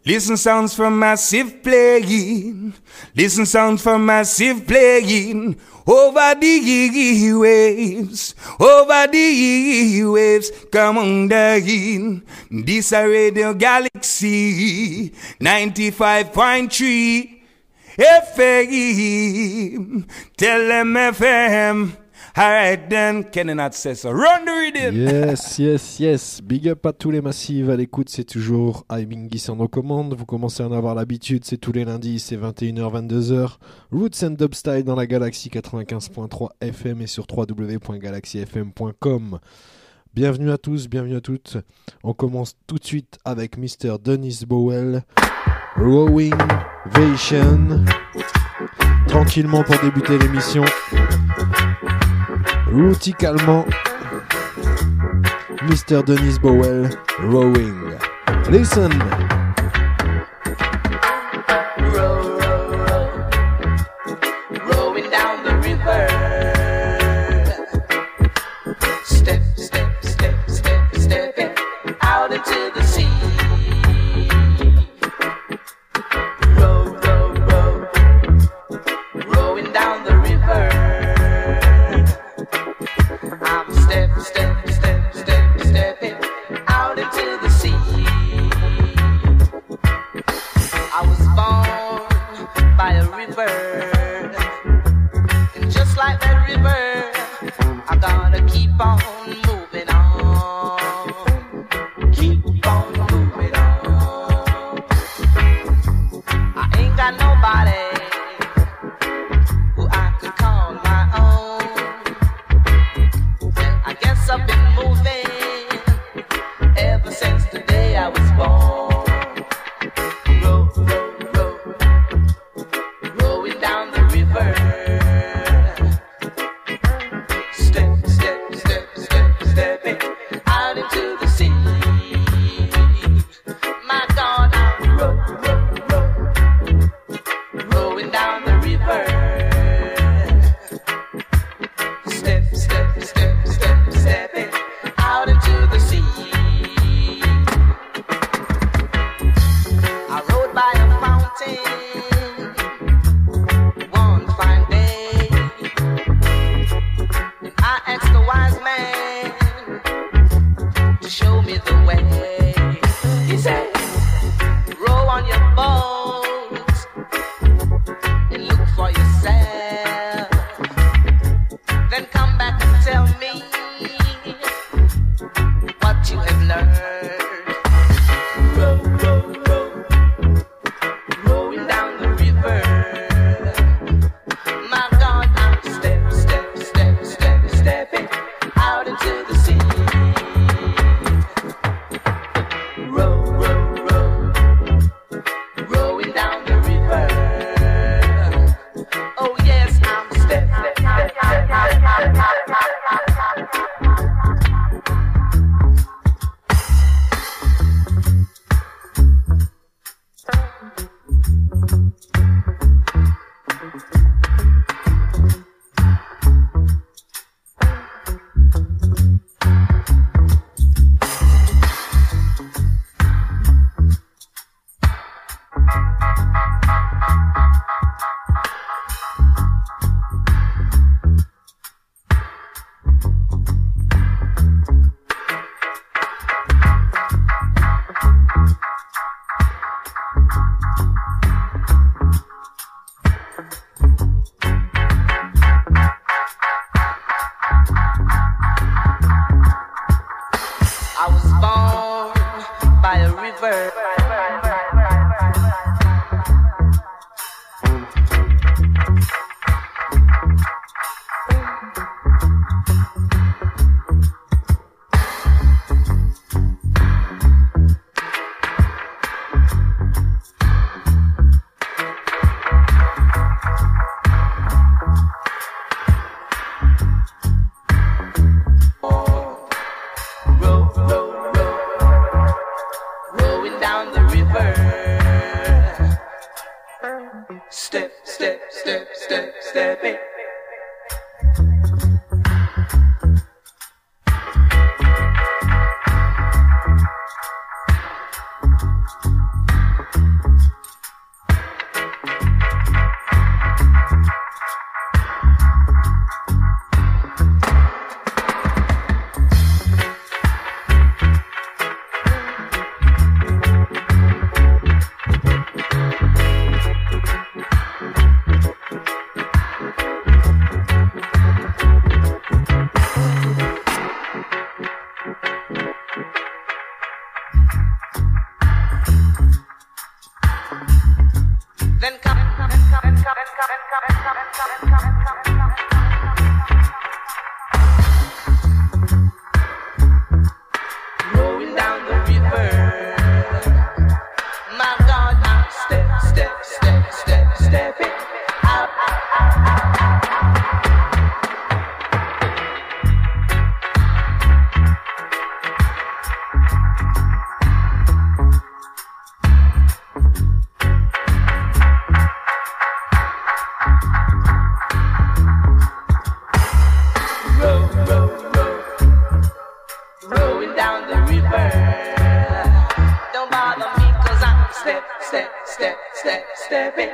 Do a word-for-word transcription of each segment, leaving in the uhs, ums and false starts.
Listen sounds from massive playing. Listen sounds from massive playing. Over the waves, over the waves, come on down. This a Radio Galaxy ninety-five point three F M. Tell them F M. Alright then, Kenneth says so. Run the rhythm. Yes, yes, yes. Big up à tous les massifs à l'écoute, c'est toujours iMingy sur nos commandes. Vous commencez à en avoir l'habitude, c'est tous les lundis, c'est vingt et une heures vingt-deux heures. Roots and Dubstyle dans la Galaxy quatre-vingt-quinze point trois F M et sur w w w point galaxy f m point com. Bienvenue à tous, bienvenue à toutes. On commence tout de suite avec mister Dennis Bowell, Rowing Vation. Tranquillement pour débuter l'émission. Routicalement, mister Dennis Bowell, Rowing. Listen. Row, row, row, rowing down the river. Step, step, step, step, stepping out into the sea. Row, row, row, rowing down the river. I'm step, step, step, step, stepping out into the sea. I was born by a river, and just like that river, I gotta keep on moving on, keep on moving on. I ain't got nobody who I could call my own. I guess I've been moving ever since the day I was born. Row, row, row, rowing down the river. Step, step, step, step, stepping out into the sea. My God, I'm row, row, row, rowing down the river. Step, step, step, step, stepping out into the sea. I rode by a fountain one fine day, and I asked the wise man to show me the way. He said, row on your boat and look for yourself. Then come back and tell me what you have learned. Row, row, row, rowing down the river. My God, I'm step, step, step, step, stepping out into the sea. Row, row, row, rowing down the river. Oh yes, I'm step, step, step, step, step, step. I was born by a river. Row, row, row, rowing down the river. Step, step, step, step, stepping. Rolling down the river, my God, I'm step, step, step, step, stepping out. Roll, roll, roll, rolling down the river. Don't bother me 'cause I'm step, step, step, step, stepping.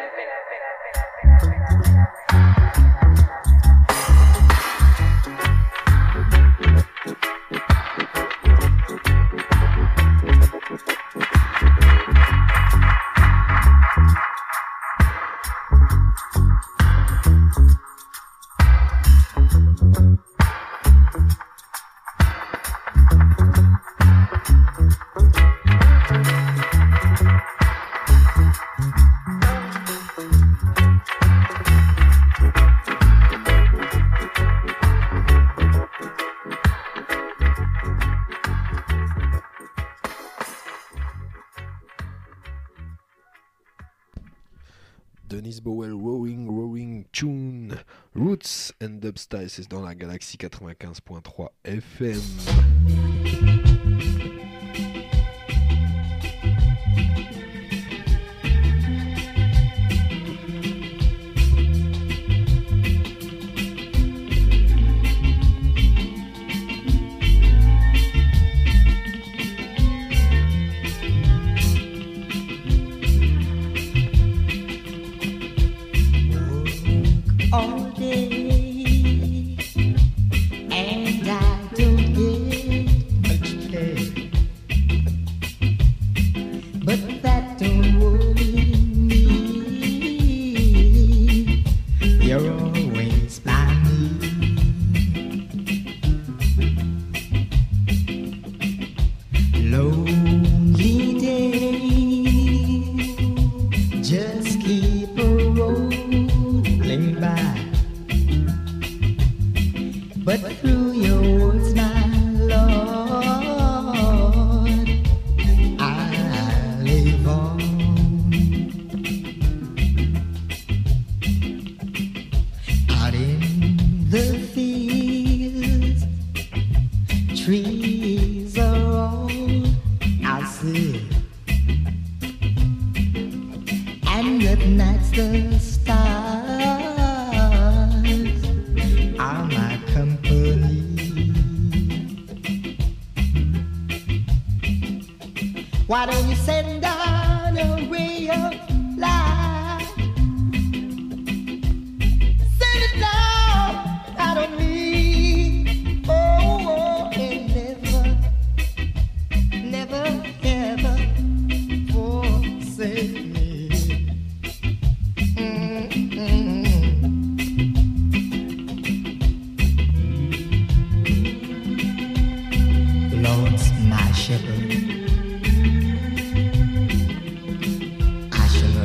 Dennis Bowell, Rowing, Rowing, Tune, Roots and Dubstyle, c'est dans la Galaxie quatre-vingt-quinze point trois F M. All day, and I don't get much play, but that don't worry me. You're always by me. Lonely days just keep a rolling by. But through your words, my Lord, I live on. Out in the fields, trees are all I see, and at night the stars are my company. Why don't you send down a ray of light? Send it down out on me. Oh, oh, and never, never, ever forsake me. Mm-mm. Lord's my shepherd, I shall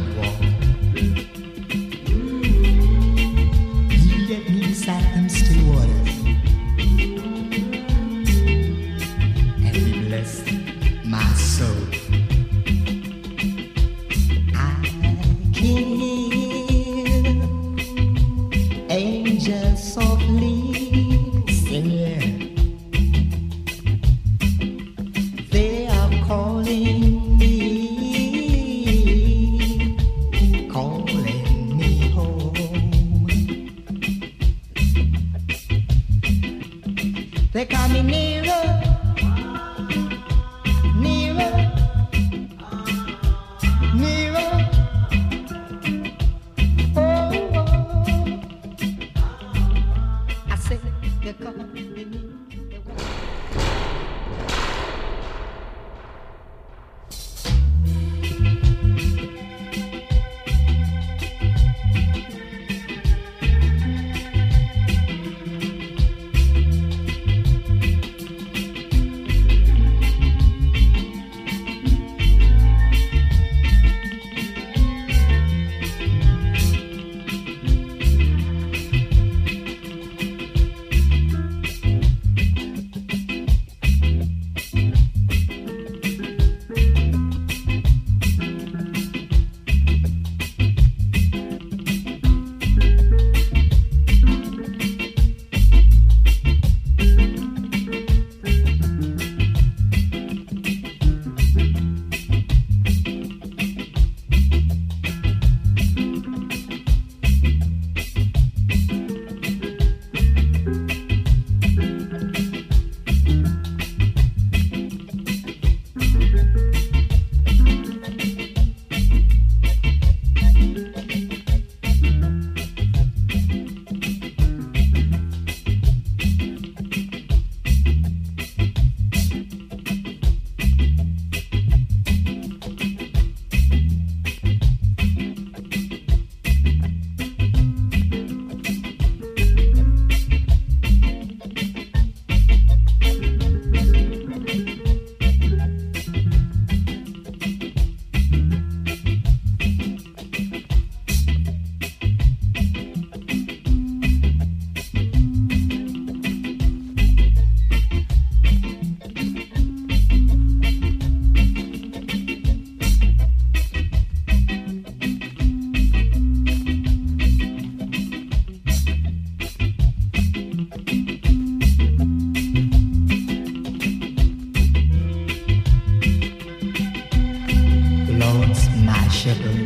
shepherd,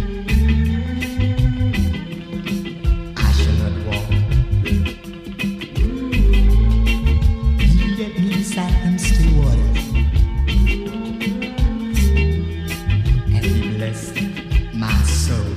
I shall not walk. You get me beside them still waters, and He blessed my soul.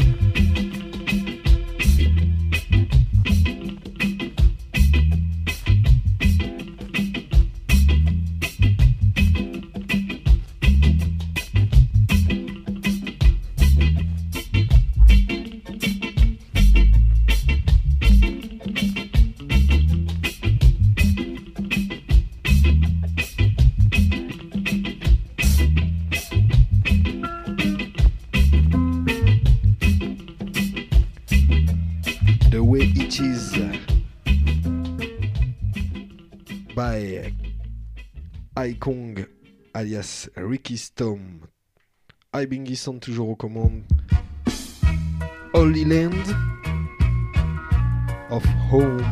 Kong alias Ricky Stone. I Bingy sont toujours aux commandes. Holy Land of Home.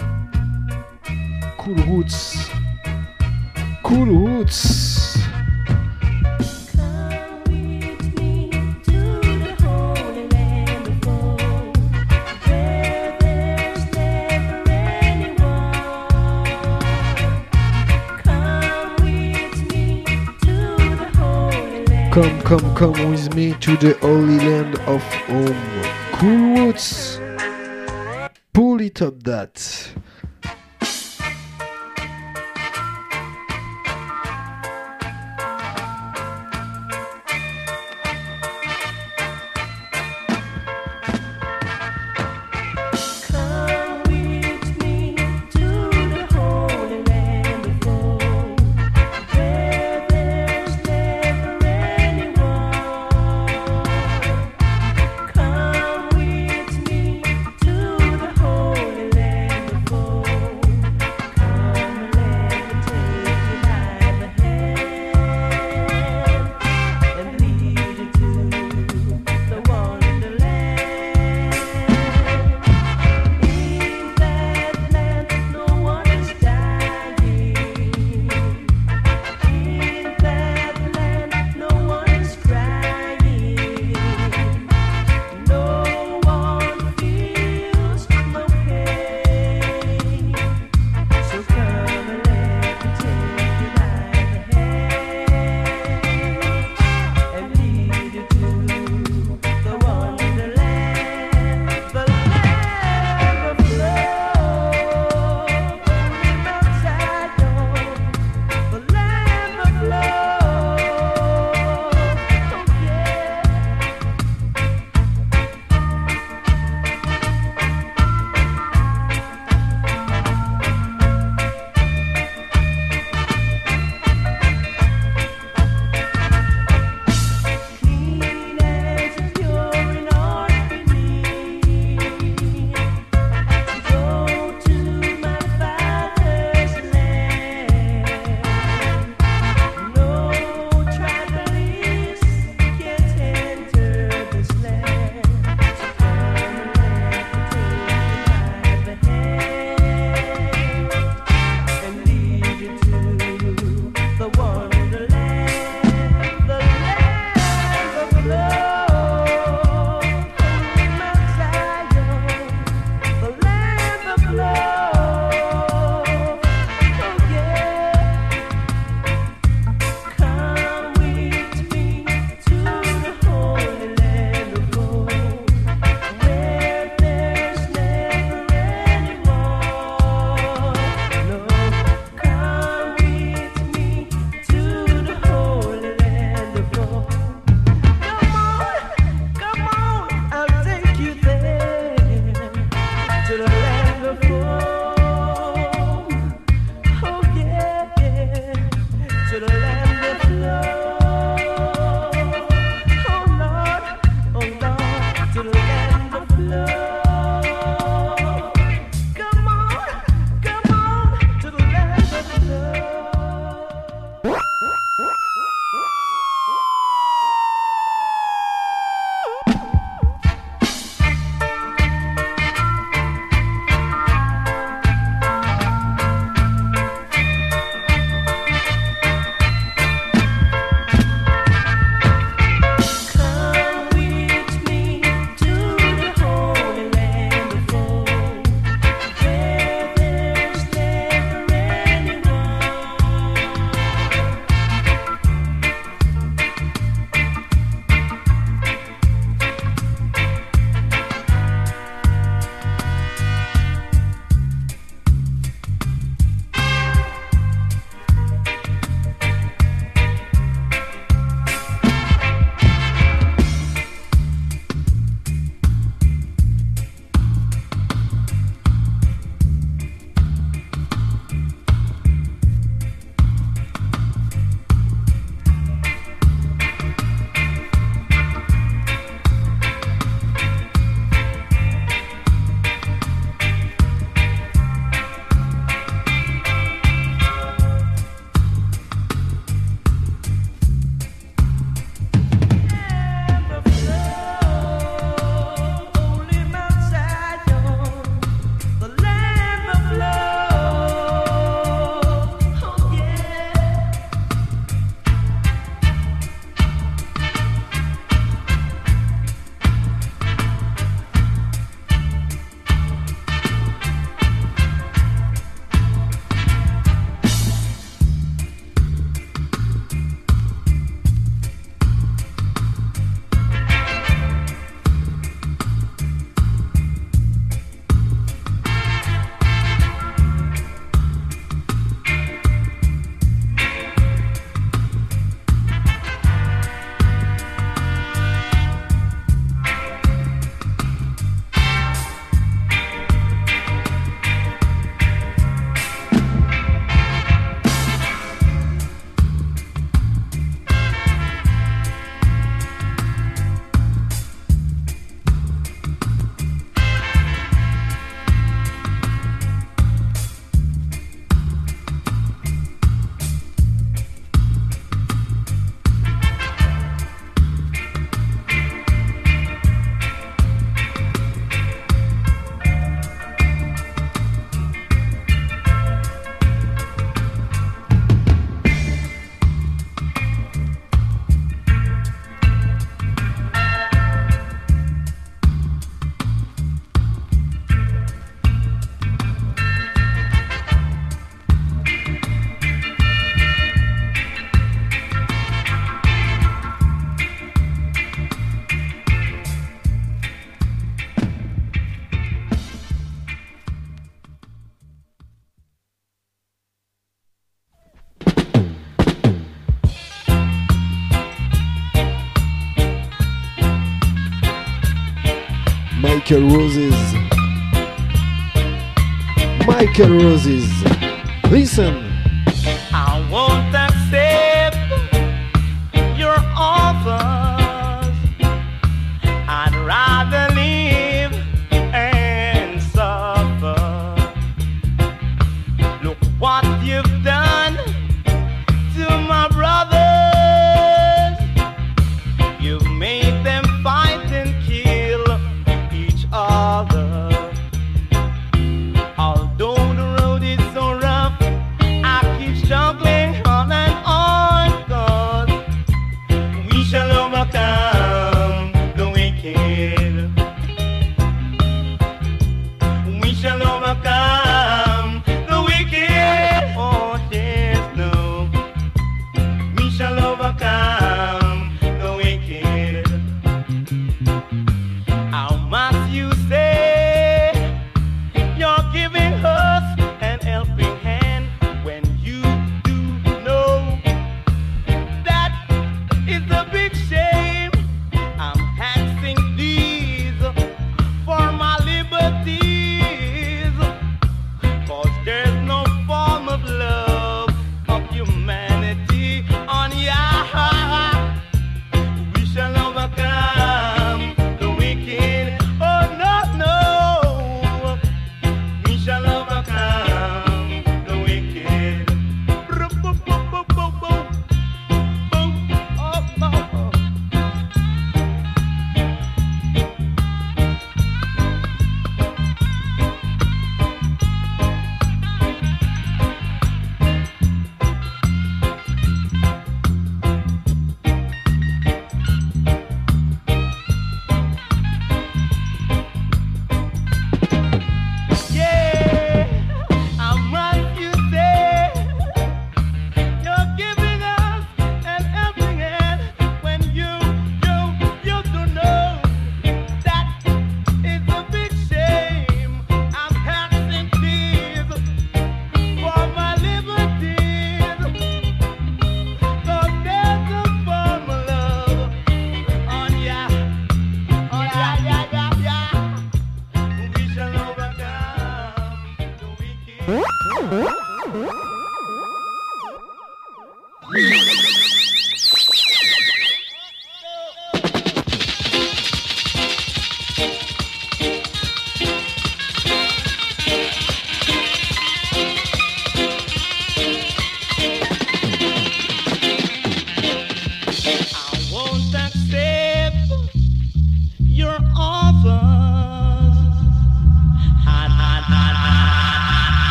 Cool Roots. Cool Roots. Come, come, come with me to the holy land of home. Cool Roots. Pull it up that. Come with me to the Holy Land. Michael Roses. Michael Roses. Listen. I won't accept your offers. I'd rather live and suffer. Look what you've done to my brothers. You've made them fight and kill each other. Although the road is so rough,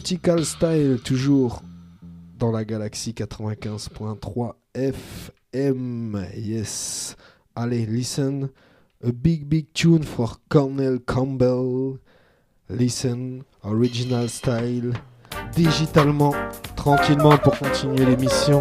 Vertical Style, toujours dans la galaxie quatre-vingt-quinze point trois F M. Yes. Allez, listen. A big, big tune for Cornell Campbell. Listen, original style. Digitalement, tranquillement pour continuer l'émission.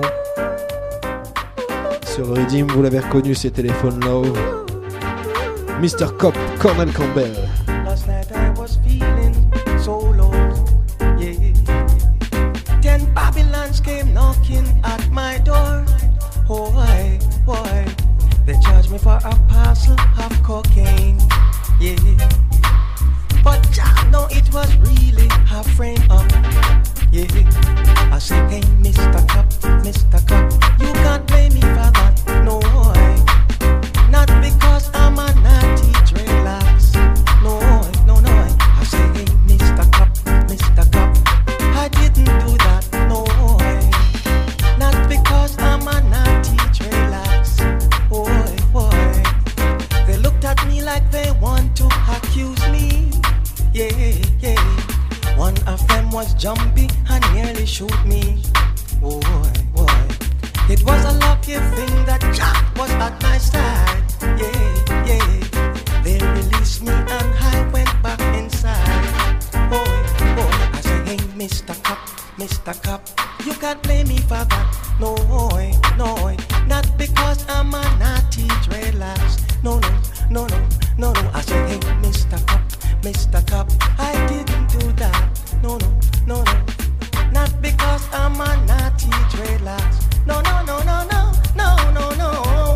Sur le Redeem, vous l'avez reconnu, c'est Telephone Love. mister Cop, Cornell Campbell. Last night I was feeling so low, yeah. Ten Babylons came knocking at my door. Oh, why, why? They charged me for a parcel of cocaine, yeah. But Jah know it was really a frame up, yeah. I say, hey, Mister Cop, Mister Cop, you can't blame me for that, no way. Not because I'm a naughty dreadlocks, no, no, no. I say, hey, Mister Cop, Mister Cop, I didn't do that, no way. Not because I'm a naughty dreadlocks, boy, boy. They looked at me like they want to accuse me, yeah, yeah. One of them was jumpy and nearly shoot me, boy, boy. It was a lucky thing that Jack was at my side, yeah, yeah. They released me and I went back inside, boy, boy. I said, hey, Mister Cop, Mister Cop, you can't blame me for that, no, no. Not because I'm a naughty dreadlocks, no, no, no, no, no, no. I said, hey, Mister Cop, Mister Cop, I didn't do that, no, no, no, no. Not because I'm a naughty dreadlocks. No, no, no, no, no, no, no, no.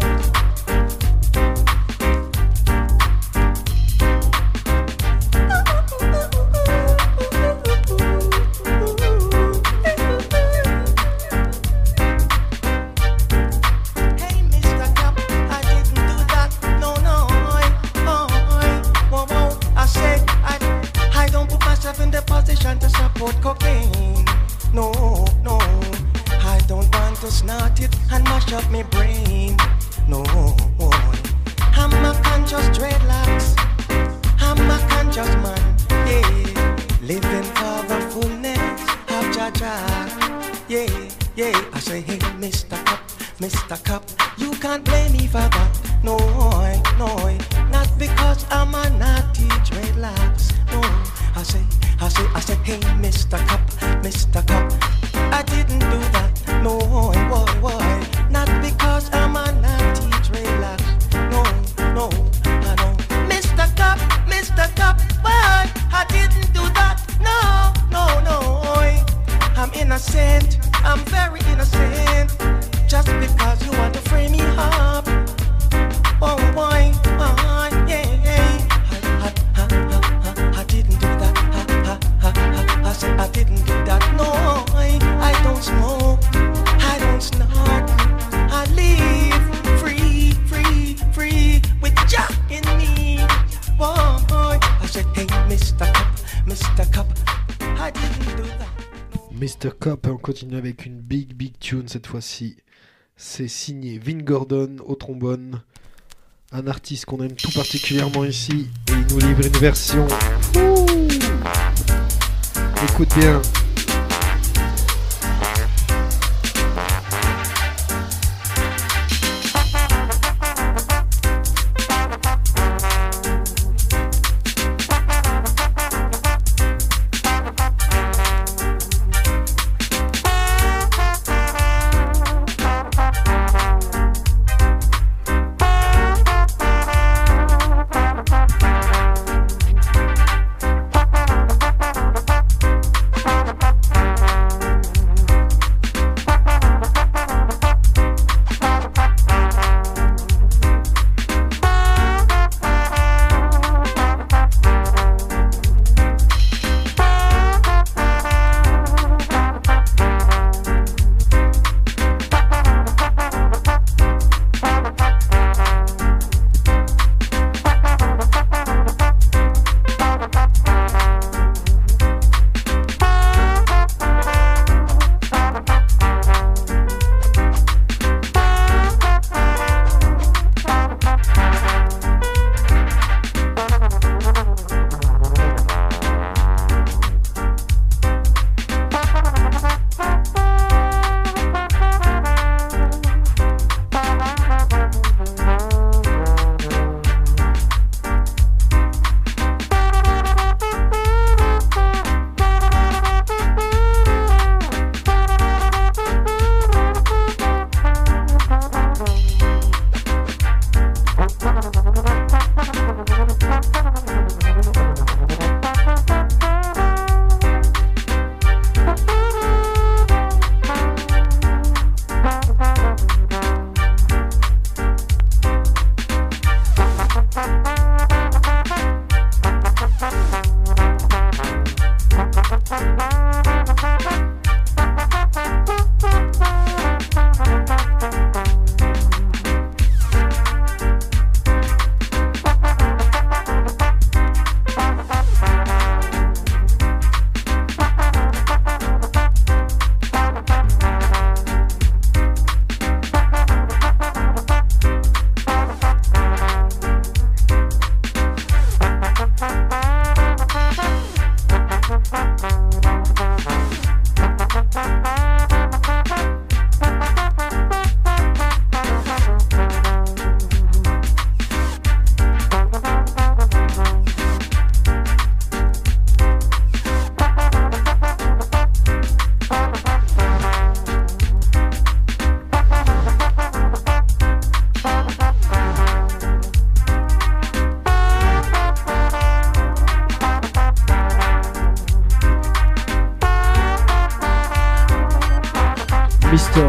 Hey, Mister Cop, I didn't do that. No, no, oh, whoa, whoa. I say I, I don't put myself in the position to support cocaine. No, no. I don't want to snort it and mash up my brain. No, I'm a conscious dreadlocks. I'm a conscious man, yeah. Living for the fullness of Jah Jah, yeah, yeah. I say, hey, Mister Cop, Mister Cop, you can't blame me for that. No, no, not because I'm a naughty dreadlocks. No, I say, I say, I say, hey, Mister Cop, Mister Cop, I didn't do that. No, why, why? Not because I'm a naughty dreadlocks. No, no, I don't. Mister Cop, Mister Cop, why? I didn't do that. No, no, no. I'm innocent. I'm very innocent. Just because you want to frame me up. Oh, why, why, yeah. I, I, I, I, I didn't do that. I, I, I, I said I didn't do that. No, I, I don't smoke. I don't snort. I live free, free, free with Jah in me. Boy, boy. I said, hey, Mister Cop, Mister Cop, I didn't do that. mister Cop, on continue avec une big, big tune cette fois-ci. C'est signé Vin Gordon au trombone, un artiste qu'on aime tout particulièrement ici, et il nous livre une version. Ouh, écoute bien. Bye.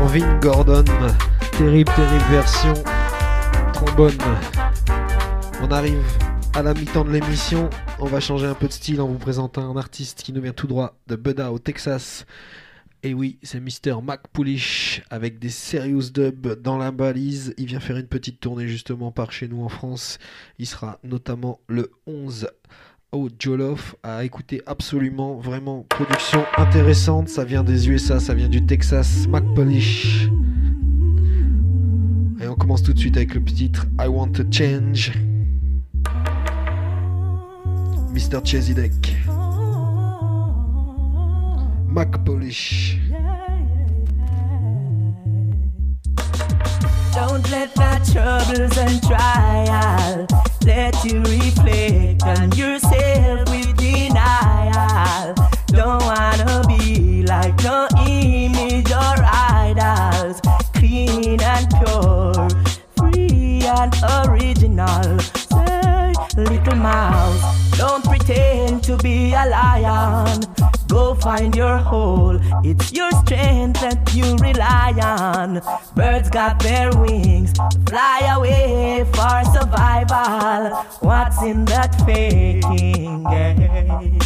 Vin Gordon. Terrible, terrible version. Trombone. On arrive à la mi-temps de l'émission. On va changer un peu de style en vous présentant un artiste qui nous vient tout droit de Buda au Texas. Et oui, c'est mister Mac Polish avec des serious dubs dans la balise. Il vient faire une petite tournée justement par chez nous en France. Il sera notamment le onze au Jollof à écouter absolument. Vraiment, production intéressante. Ça vient des U S A, ça vient du Texas. Mac Polish. Et on commence tout de suite avec le petit titre I Want to Change. mister Chezidek. Mac Polish. Don't let the troubles and trials let you reflect on yourself with denial. Don't wanna be like no image or idols. Clean and pure, free and original. Say, little mouse, don't pretend to be a lion. Go find your hole, it's your strength that you rely on. Birds got their wings, fly away for survival. What's in that faking game?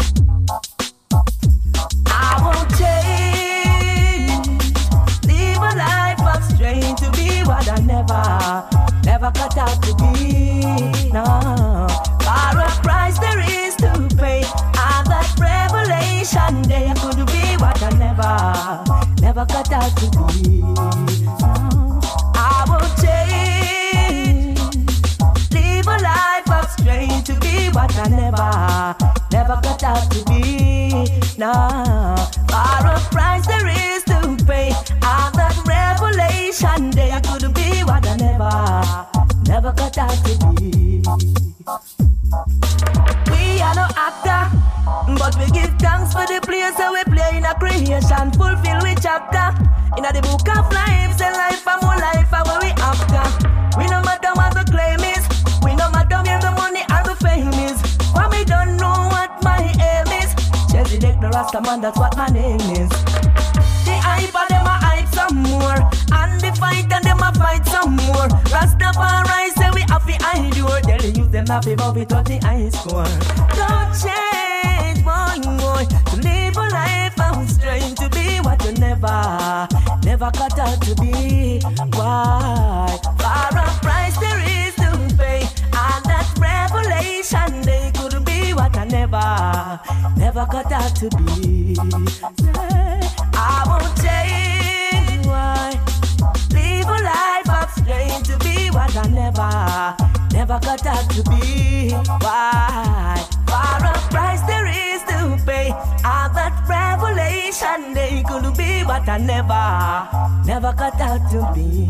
I won't change, live a life of strain to be what I never, never cut out to be. No, for a price there is to pay. I'm that revelation day. I could be what I never, never cut out to be. No, I won't change, live a life of strain to be what I never, never cut out to be. No, for a price there is to pay. I'm that revelation day. I could be what I never, never cut out to be. We are no actor, but we give thanks for the place that we play in a creation. Fulfill we chapter in a the book of life. Say life and more life are where we after. We no matter what the claim is, we no matter where the money and the fame is. For me don't know what my aim is. Chezidek the Rasta man, that's what my name is. The hype and them a hype some more, and the fight and them a fight some more. Rastafari say we have to endure. Tell the youth them have to bow it what the high score. Don't change, boy, boy, to live a life of strain to be what you never, never cut out to be. Why? For a price there is to pay, and that revelation they could be what I never, never cut out to be. I won't change, why? Live a life of strain to be what I never, never got out to be. Why? For a price there is to pay. All that revelation they could be what I never, never got out to be.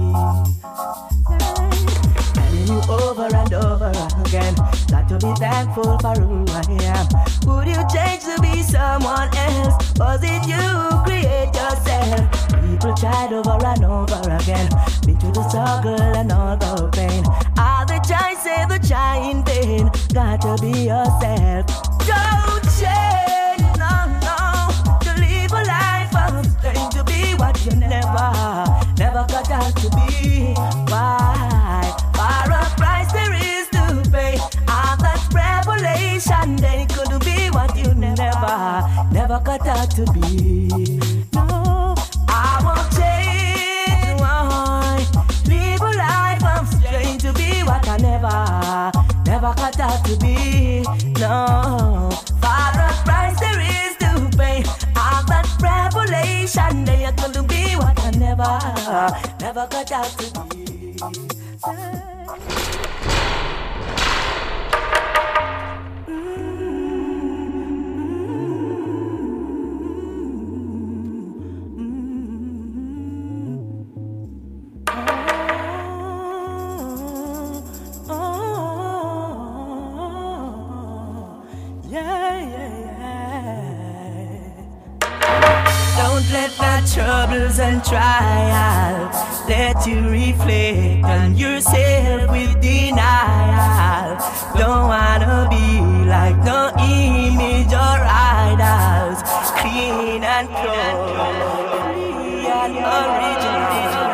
Telling you over and over again, got to be thankful for who I am. Would you change to be someone else? Was it you create yourself? People tried over and over again, been through the struggle and all the pain. All the choices, the try in vain. Got to be yourself. Don't change, no, no. To live a life of strain, to be what you never, never got out to be. Why? For a price there is to pay. All that revelation, they could be what you never, never got out to be. No, I won't change. Why? Live a life of strain to be what I never, never got out to be. No, for a price there is to pay. All that revelation, they could be what I never, never got out to be. Let the troubles and trials let you reflect on yourself with denial. Don't wanna be like no image or idols. Clean and pure, free Babylon original.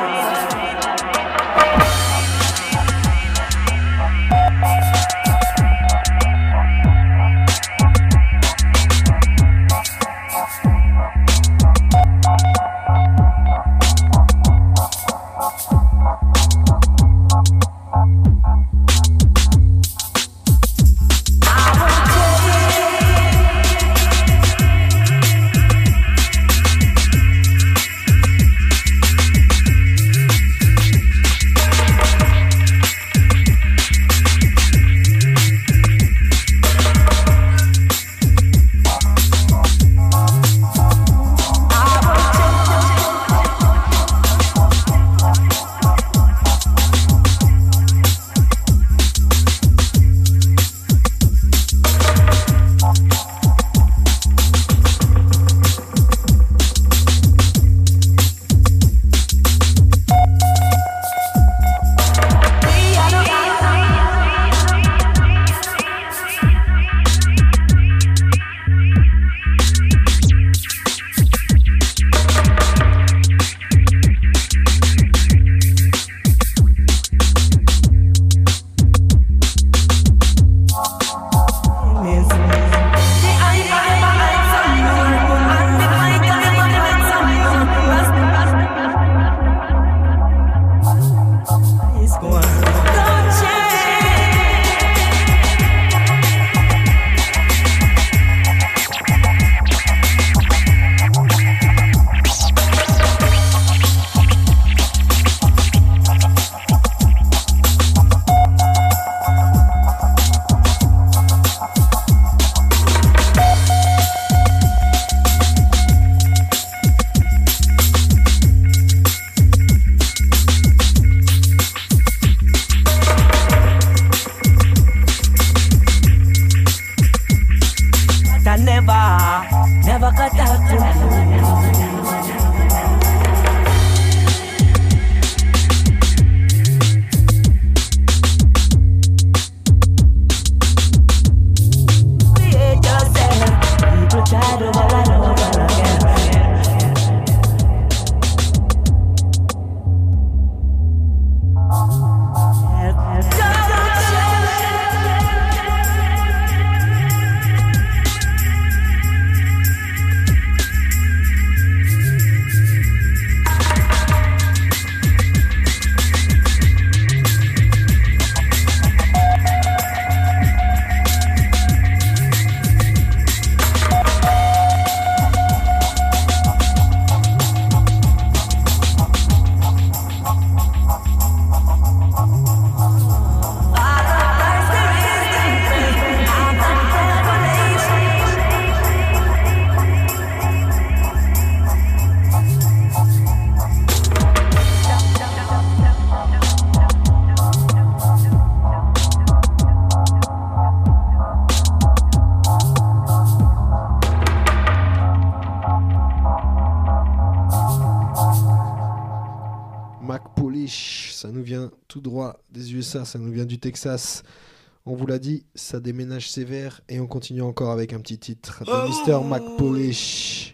Tout droit des U S A, ça nous vient du Texas. On vous l'a dit, ça déménage sévère et on continue encore avec un petit titre de mister Mac Polish.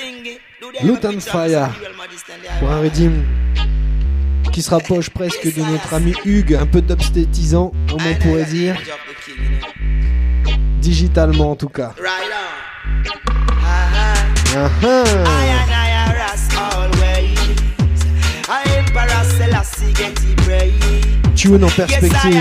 Loot and Fire pour un rythme qui se rapproche presque de notre ami Hugues, un peu dubstétisant, comme on pourrait dire, digitalement en tout cas. Uh-huh. Tune en perspective.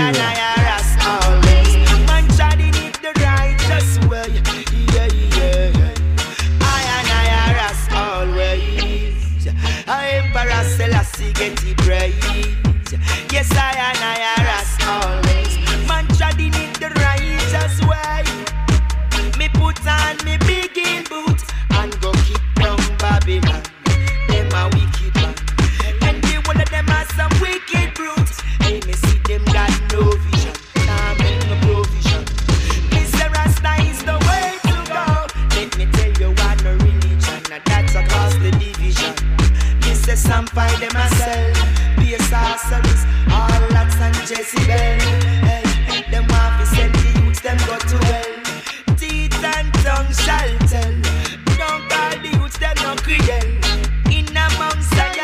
Yes, I and I are as always. Man treading it the righteous way. Me put on me big in boot and go kick down Babylon. Them a wicked man, and the one of them are some wicked brutes. Hey, me see them got no vision, nah make no provision. Mister Rasta is the way to go. Let me tell you what no religion, and that's across the division. Mister Sam find them myself. Be a sorceress, all lots and Jezebel. Hey, them want to send the youths, them go to hell. Teeth and tongue shall tell. Don't call the youths, them no credence. In a mountain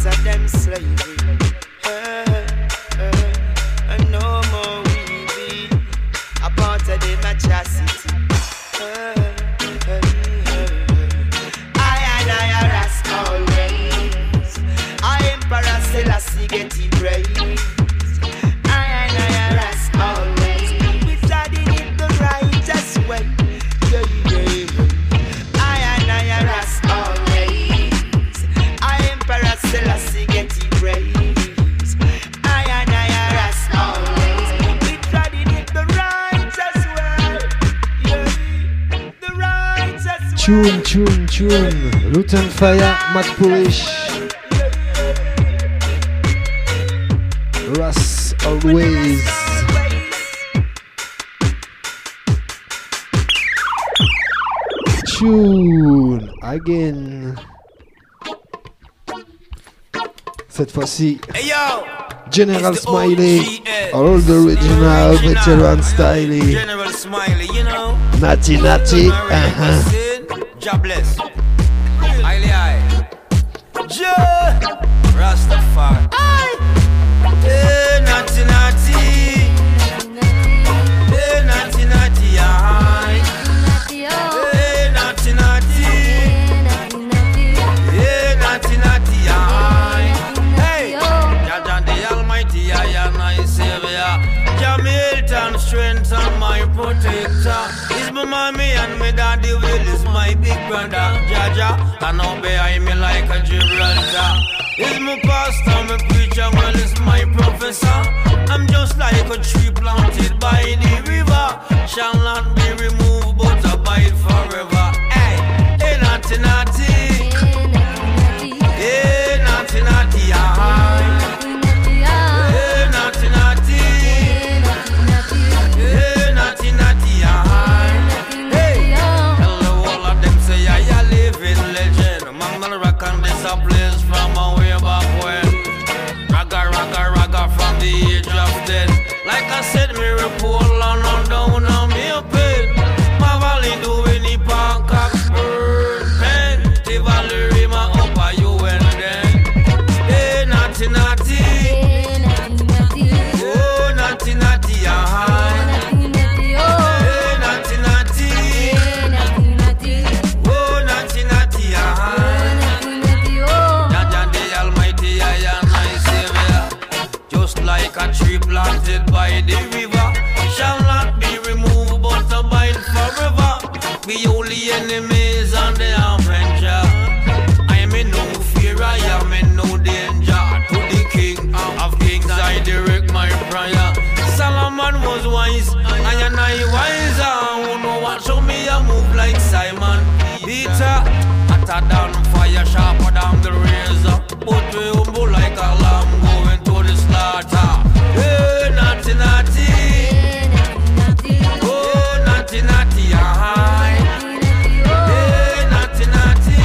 of them slavery. Uh, uh, and no more we be a part of the majesty. Uh, uh, uh, I and I are as always. I Emperor Selassie get it praised. I and I are as always. We studying it the righteous way. Yeah, yeah, yeah. I and I are as always. I Emperor Selassie get it praised. I and I are as always. We studying it the righteous way. Yeah, the righteous way. Tune, tune, tune. Luton Fire, Matt Polish. Russ always. Tune again. Cette fois-ci, Hey yo, General it's the Smiley, O G S. all the original Original. veteran style. General Smiley, you know. Natty natty, America uh-huh. said, jobless. Highly high. Ja, Rastafari. Hey, natty natty. Hey, natty natty, aye. Hey, natty natty. Hey, natty natty, aye. Hey, Jah the Almighty, I am my Savior. Jamaican strength and my protector. Is my mommy and my daddy will is my big brother. Jaja, can now behind me like a Gibraltar. Is my pastor, my preacher, well is my professor. I'm just like a tree planted by the river. Shall not be removed but abide forever. Hey, hey, naughty naughty. Hey, naughty naughty, aye. Hey, naughty naughty. Hey, naughty naughty, aye. Hey, hello, all of them say I a living legend. Mangal rock and this a place from a way back when. Ragga, ragga, ragga from the age of ten. Like I said, me report on and down on me a pen. My valley do any park up burn pen. The valley my up a you and then. Hey, naughty naughty. Oh, naughty naughty, ah. Hey, naughty naughty. Oh, naughty naughty, ah. Jah the Almighty, I am my Savior. Just like a tree planted by the river, shall not be removed but abide forever. The only enemies and the avenger. I am in no fear, I am in no danger. To the King of Kings I direct my prayer. Solomon was wise, I and I wiser. Who know what show me a move like Simon Peter. Hotter than fire, sharper than the razor. But we humble like a lamb going to the slaughter. Hey, naughty naughty. Oh, naughty naughty, aye. Hey, naughty naughty.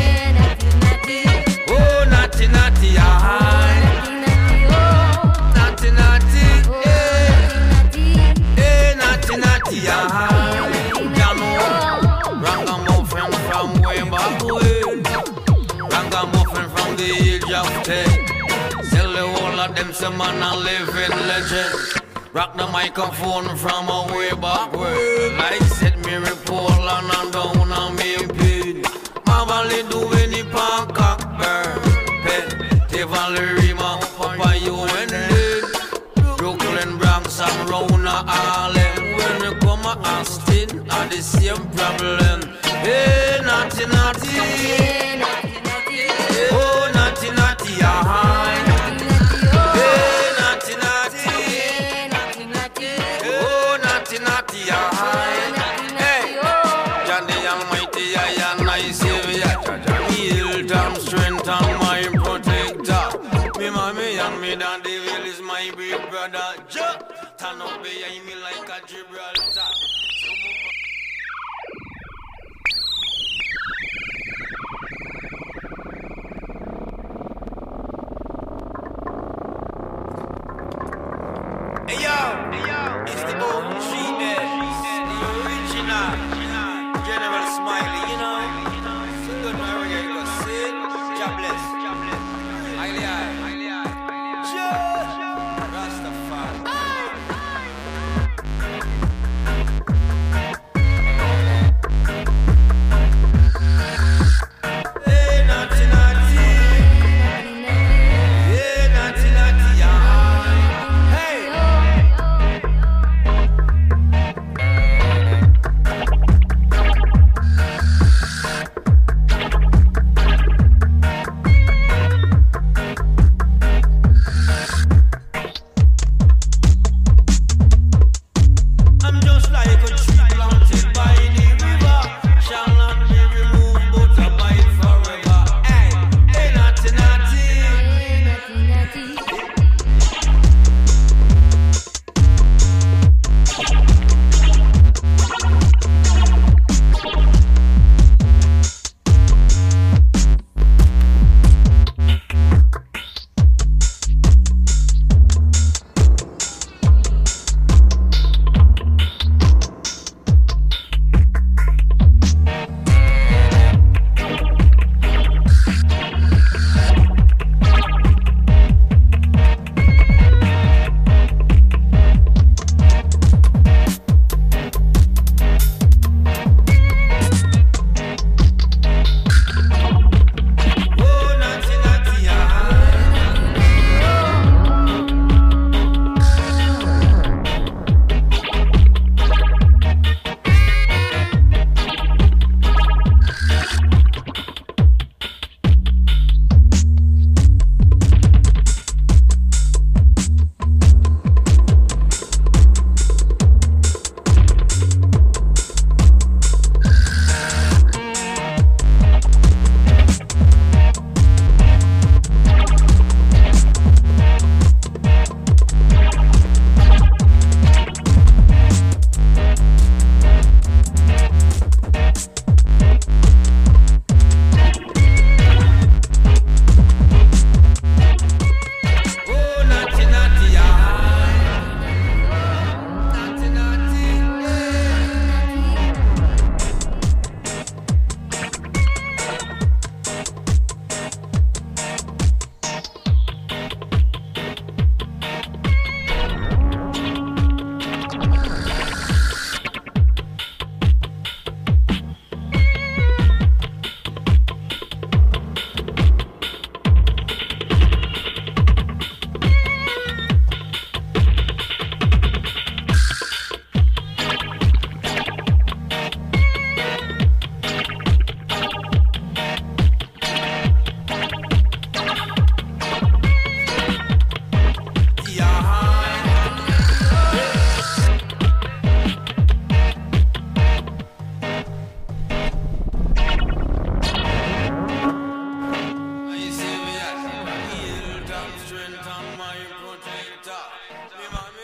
Oh, naughty naughty, aye. Naughty naughty, eh. Eh, naughty naughty, aye. Jamo, ragamuffin from way back way. Ragamuffin from the age of ten. Sell the whole of them, some man a living legend. Rock the microphone from a way back way. Like said, me report on and down on me pin. My valley do any park cock burn pen. The valley rima up by you and then. Brooklyn, Bronx and round a Harlem. When we come a Austin, are the same problem. Hey, naughty naughty. Oh, naughty naughty, ah. Hey, naughty naughty. Oh, naughty naughty, ah. Hey, Jah the Almighty, I am my Savior. Healed and strength and my protector. Me mommy and me daddy will is my big brother. Jah, turn up behind me like a Gibraltar. Hey yo, hey yo, it's the O G S, the original General Smiley, you know. So good, my reggae, go sit, jobless.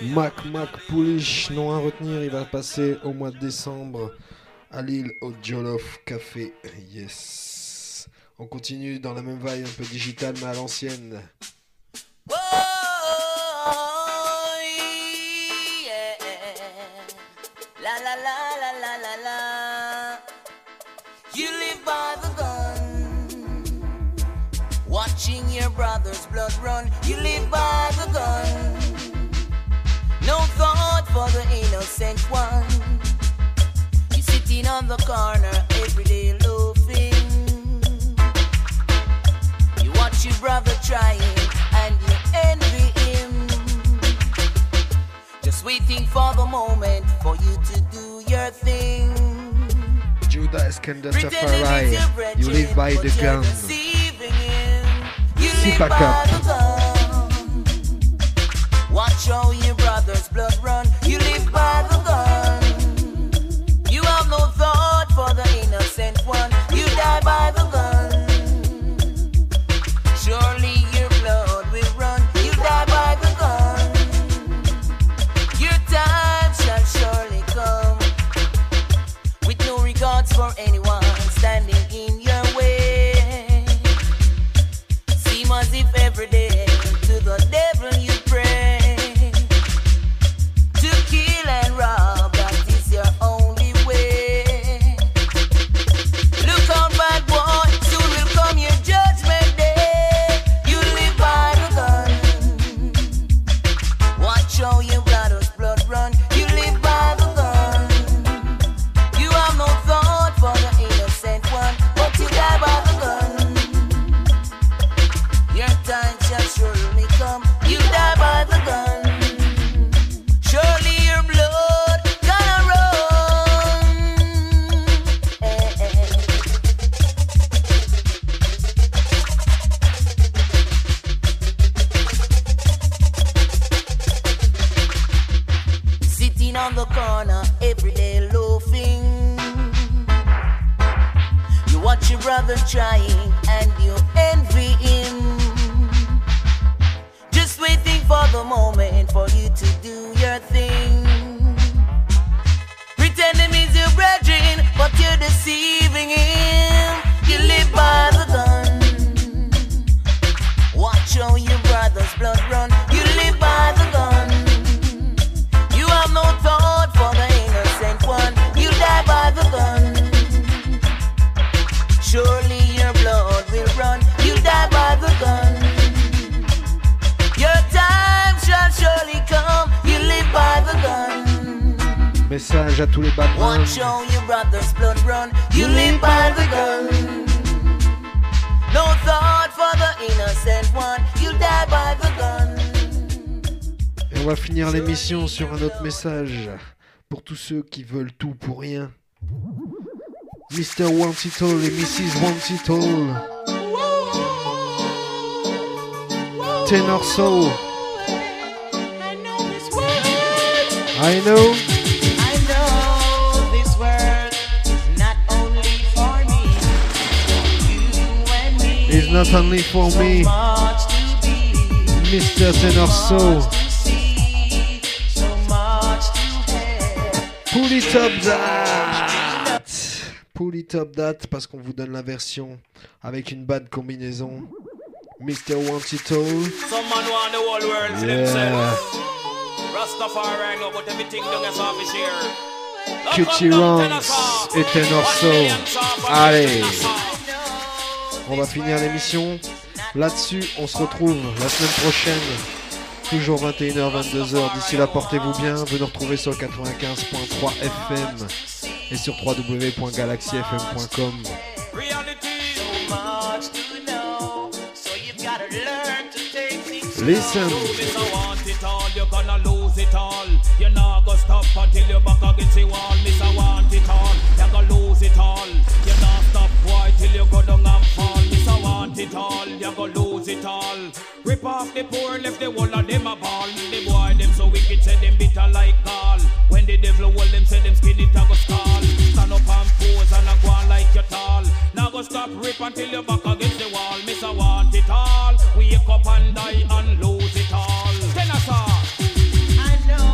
Mac Mac Poulish, nom à retenir, il va passer au mois de décembre à Lille au Jollof Café. Yes. On continue dans la même vibe, un peu digital mais à l'ancienne. Oh, yeah. La la la la la la la. You live by the gun, watching your brother's blood run. You live by the gun, no thought for the innocent one. You sitting on the corner every day loafing. You watch your brother trying and you envy him, just waiting for the moment for you to do your thing. Judah Iskandar Tafari, you live by the gun. Sit back up. Watch how your brother's blood run. You live by the gun. You have no thought for the innocent one. You die by the gun. Surely your blood will run. You die by the gun. Your time shall surely come, with no regards for anyone standing in your way. Seem as if every day to the devil you pray, to kill and rob, that is your only way. Look out, bad boy, soon will come your judgment day. You live by the gun. Watch how your brother's blood run. You live by the gun. You have no thought for the innocent one, but you die by the gun. Your time shall surely come. You die by the gun. Surely your blood gonna run. Eh, eh. Sitting on the corner every day loafing. You watch your brother trying and you envy him, just waiting for the moment for you to do your thing. Pretend him is your brethren, but you're deceiving him. You live by the gun. Watch how your brother's blood run. You live by the gun. You have no thought for the innocent one. You die by the gun. Surely your blood will run. You die by the gun. Your time shall surely come. You live by the gun. Message à tous les bad boys. Watch how your brother's blood run. You live by the gun. No thought for the innocent one. You die by the gun. Et on va finir l'émission sur un autre message pour tous ceux qui veulent tout pour rien. mister Want It All et missus Want It All. Tenor Soul. I know. I know this world is not only for me. You and me. It's not only for me. So much to be. mister Tenor Soul. To see, so much to have. Pull it up that. Pull it up that parce qu'on vous donne la version avec une bad combinaison. mister Want It All. Some man want the whole world to Yeah. themselves. Rastafari know but everything done is off his here. Cutie Ranks et Tenor Soul. Allez, on va finir l'émission. Là-dessus, on se retrouve la semaine prochaine. Toujours vingt et une heures vingt-deux heures. D'ici là, portez-vous bien. Vous nous retrouvez sur quatre-vingt-quinze virgule trois F M et sur w w w point galaxy f m point com. Listen. You're gonna lose it all. You're not gonna stop until you're back against the wall. Miss I want it all. You're gonna lose it all. You're not stop quiet till you go down and fall. Miss I want it all. You're gonna lose it all. Rip off the poor, left the whole of them a ball. The boy them so wicked, say them bitter like gall. When the devil hold them, say them skin it a go skull. Stand up and pose and a go on like you're tall. Now go stop rip until you're back against the wall. Miss I want it all. Wake up and die and lose it all. Then I saw. I know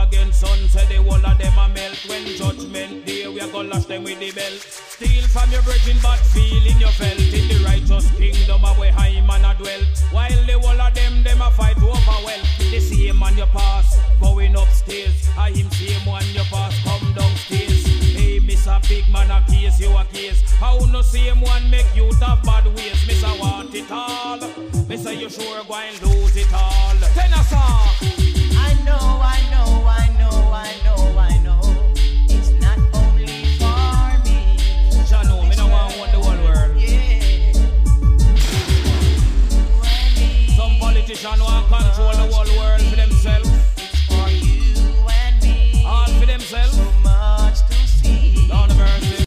against sun, say the whole of them a melt. When judgment day, we a go lash them with the belt. Steal from your virgin, bad feeling you felt. In the righteous kingdom of where high man a dwell. While the whole of them, them a fight over wealth. The same man you pass, going upstairs. I him same one you pass, come downstairs. Hey, miss a big man a case, you a case. How no same one make you have bad ways? Miss I want it all. Miss you sure going lose it all.